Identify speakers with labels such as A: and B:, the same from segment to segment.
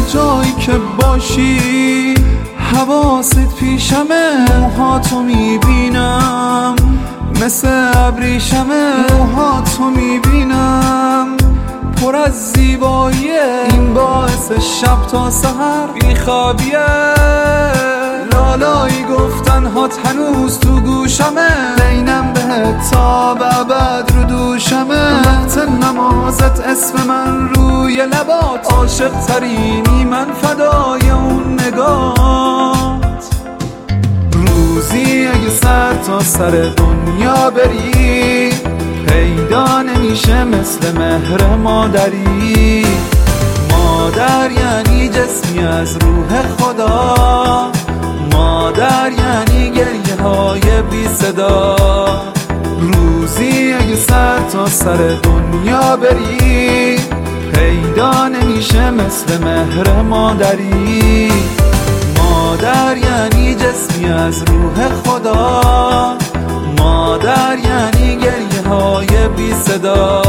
A: جایی که باشی حواست پیشمه، موهاتو میبینم مثل ابریشمه، موهاتو میبینم پر از زیباییه، این باعث شب تا سحر بیخوابیه. لالایی گفتن هات هنوز تو گوشمه، بینم بهت تا ابد رو دوشمه. وقت نمازت اسم من روی لبات، عاشق ترینی من فدای اون نگات. روزی اگه سر تا سر دنیا بری، پیدا نمیشه مثل مهر مادری. مادر یعنی جسمی از روح خدا، مادر یعنی گریه های بی صدا. روزی اگه سر تا سر دنیا بری، پیدا نمیشه مثل مهر مادری. مادر یعنی جسمی از روح خدا، مادر یعنی گریه های بی صدا.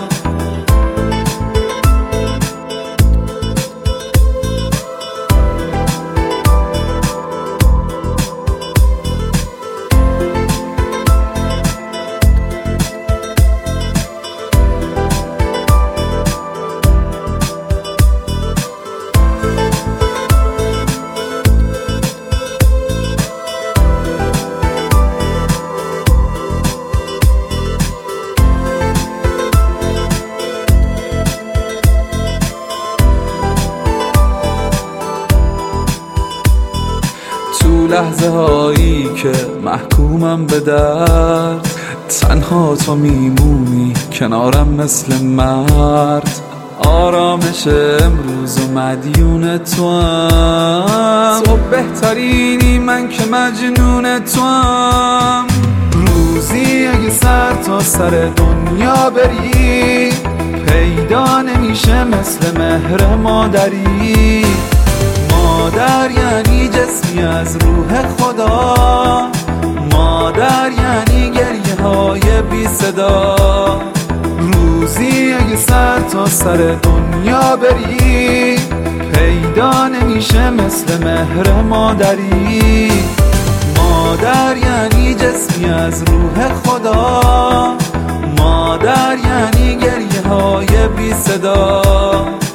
A: لحظه هایی که محکومم به درد، تنها تو میمونی کنارم مثل مرد. آرامش امروز و مدیون تو هم، تو بهترینی من که مجنون تو هم. روزی اگه سر تا سر دنیا بری، پیدا نمیشه مثل مهر مادری. مادر یعنی جسمی از روح خدا، مادر یعنی گریه های بی صدا. روزی اگه سر تا سر دنیا بری، پیدا نمیشه مثل مهر مادری. مادر یعنی جسمی از روح خدا، مادر یعنی گریه های بی صدا.